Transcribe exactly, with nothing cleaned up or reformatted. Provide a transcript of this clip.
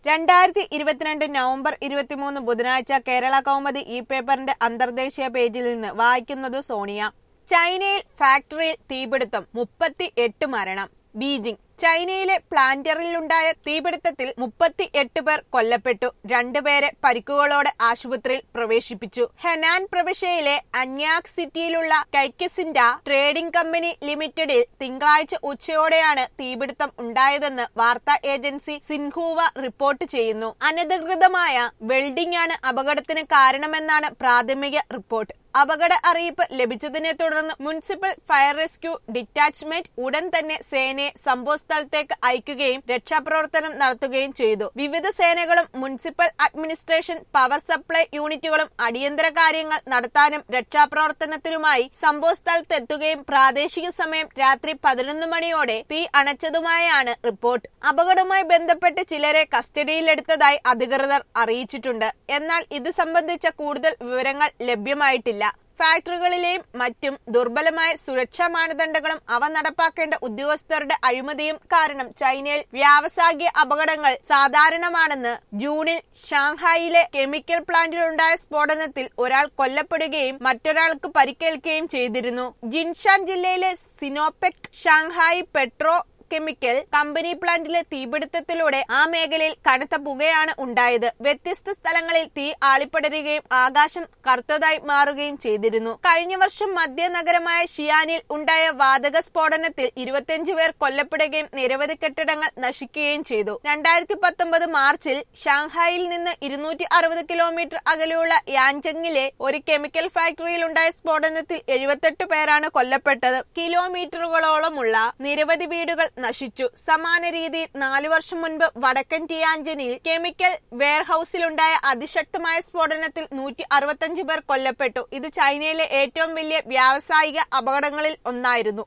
രണ്ടായിരത്തി ഇരുപത്തിരണ്ട് നവംബർ ഇരുപത്തിമൂന്ന് ബുധനാഴ്ച കേരള കൗമുദി ഈ പേപ്പറിന്റെ അന്തർദേശീയ പേജിൽ നിന്ന് വായിക്കുന്നത് സോണിയ. ചൈനയിൽ ഫാക്ടറിയിൽ തീപിടുത്തം, മുപ്പത്തി എട്ട് മരണം. ബീജിംഗ്. ചൈനയിലെ പ്ലാന്ററിലുണ്ടായ തീപിടുത്തത്തിൽ മുപ്പത്തി എട്ട് പേർ കൊല്ലപ്പെട്ടു. രണ്ടുപേരെ പരിക്കുകളോടെ ആശുപത്രിയിൽ പ്രവേശിപ്പിച്ചു. ഹെനാൻ പ്രവിശ്യയിലെ അന്യാക് സിറ്റിയിലുള്ള കൈക്കസിൻഡ ട്രേഡിംഗ് കമ്പനി ലിമിറ്റഡിൽ തിങ്കളാഴ്ച ഉച്ചയോടെയാണ് തീപിടുത്തം ഉണ്ടായതെന്ന് വാർത്താ ഏജൻസി സിൻഹൂവ റിപ്പോർട്ട് ചെയ്യുന്നു. അനധികൃതമായ വെൽഡിംഗ് ആണ് അപകടത്തിന് കാരണമെന്നാണ് പ്രാഥമിക റിപ്പോർട്ട്. അപകട അറിയിപ്പ് ലഭിച്ചതിനെ തുടർന്ന് മുനിസിപ്പൽ ഫയർ റെസ്ക്യൂ ഡിറ്റാച്ച്മെന്റ് ഉടൻ തന്നെ സേനയെ സംഭവസ്ഥലത്തേക്ക് അയക്കുകയും രക്ഷാപ്രവർത്തനം നടത്തുകയും ചെയ്തു. വിവിധ സേനകളും മുനിസിപ്പൽ അഡ്മിനിസ്ട്രേഷൻ, പവർ സപ്ലൈ യൂണിറ്റുകളും അടിയന്തര കാര്യങ്ങൾ നടത്താനും രക്ഷാപ്രവർത്തനത്തിനുമായി സംഭവസ്ഥലത്തെത്തുകയും പ്രാദേശിക സമയം രാത്രി പതിനൊന്ന് മണിയോടെ തീ അണച്ചതുമായാണ് റിപ്പോർട്ട്. അപകടവുമായി ബന്ധപ്പെട്ട് ചിലരെ കസ്റ്റഡിയിലെടുത്തതായി അധികൃതർ അറിയിച്ചിട്ടുണ്ട്. എന്നാൽ ഇത് സംബന്ധിച്ച കൂടുതൽ വിവരങ്ങൾ ലഭ്യമായിട്ടില്ല. ഫാക്ടറികളിലെയും മറ്റും ദുർബലമായ സുരക്ഷാ മാനദണ്ഡങ്ങളും അവ നടപ്പാക്കേണ്ട ഉദ്യോഗസ്ഥരുടെ അഴിമതിയും കാരണം ചൈനയിൽ വ്യാവസായിക അപകടങ്ങൾ സാധാരണമാണെന്ന് ജൂണിൽ ഷാങ്ഹായിലെ കെമിക്കൽ പ്ലാന്റിലുണ്ടായ സ്ഫോടനത്തിൽ ഒരാൾ കൊല്ലപ്പെടുകയും മറ്റൊരാൾക്ക് പരിക്കേൽക്കുകയും ചെയ്തിരുന്നു. ജിൻഷാൻ ജില്ലയിലെ Sinopec Shanghai petrochemical company പ്ലാന്റിലെ തീപിടുത്തത്തിലൂടെ ആ മേഖലയിൽ കനത്ത പുകയാണ് ഉണ്ടായത്. വ്യത്യസ്ത സ്ഥലങ്ങളിൽ തീ ആളിപ്പടരുകയും ആകാശം കറുത്തതായി മാറുകയും ചെയ്തിരുന്നു. കഴിഞ്ഞ വർഷം മധ്യനഗരമായ ഷിയാനിൽ ഉണ്ടായ വാതക സ്ഫോടനത്തിൽ ഇരുപത്തിയഞ്ച് പേർ കൊല്ലപ്പെടുകയും നിരവധി കെട്ടിടങ്ങൾ നശിക്കുകയും ചെയ്തു. രണ്ടായിരത്തി പത്തൊമ്പത് മാർച്ചിൽ ഷാങ്ഹായിൽ നിന്ന് ഇരുന്നൂറ്റി അറുപത് കിലോമീറ്റർ അകലെയുള്ള യാൻജങ്ങിലെ ഒരു കെമിക്കൽ ഫാക്ടറിയിൽ ഉണ്ടായ സ്ഫോടനത്തിൽ എഴുപത്തെട്ട് പേരാണ് കൊല്ലപ്പെട്ടത്. കിലോമീറ്ററുകളോളമുള്ള നിരവധി വീടുകൾ നശിച്ചു. സമാന രീതിയിൽ നാലു വർഷം മുൻപ് വടക്കൻ ടിയാൻജനിൽ കെമിക്കൽ വെയർഹൌസിലുണ്ടായ അതിശക്തമായ സ്ഫോടനത്തിൽ നൂറ്റി അറുപത്തിയഞ്ച് പേർ കൊല്ലപ്പെട്ടു. ഇത് ചൈനയിലെ ഏറ്റവും വലിയ വ്യാവസായിക അപകടങ്ങളിൽ ഒന്നായിരുന്നു.